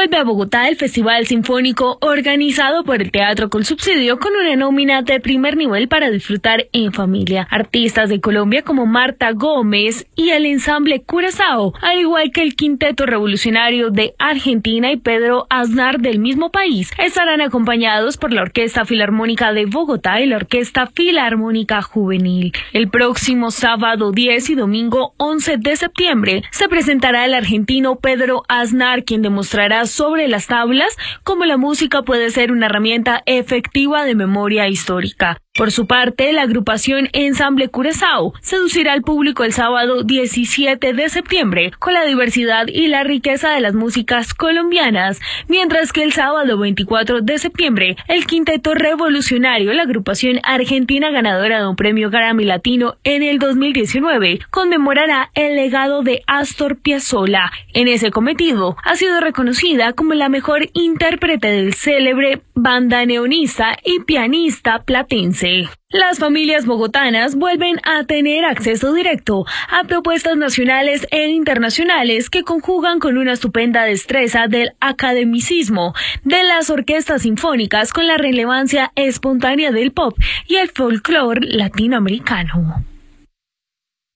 Vuelve a Bogotá el Festival Sinfónico organizado por el Teatro Colsubsidio con una nómina de primer nivel para disfrutar en familia. Artistas de Colombia como Marta Gómez y el ensamble Curazao, al igual que el Quinteto Revolucionario de Argentina y Pedro Aznar del mismo país, estarán acompañados por la Orquesta Filarmónica de Bogotá y la Orquesta Filarmónica Juvenil. El próximo sábado 10 y domingo 11 de septiembre se presentará el argentino Pedro Aznar, quien demostrará sobre las tablas cómo la música puede ser una herramienta efectiva de memoria histórica. Por su parte, la agrupación Ensamble Curazao seducirá al público el sábado 17 de septiembre con la diversidad y la riqueza de las músicas colombianas, mientras que el sábado 24 de septiembre, el Quinteto Revolucionario, la agrupación argentina ganadora de un premio Grammy Latino en el 2019, conmemorará el legado de Astor Piazzolla. En ese cometido, ha sido reconocida como la mejor intérprete del célebre bandoneonista y pianista platense. Las familias bogotanas vuelven a tener acceso directo a propuestas nacionales e internacionales que conjugan con una estupenda destreza del academicismo de las orquestas sinfónicas con la relevancia espontánea del pop y el folclore latinoamericano.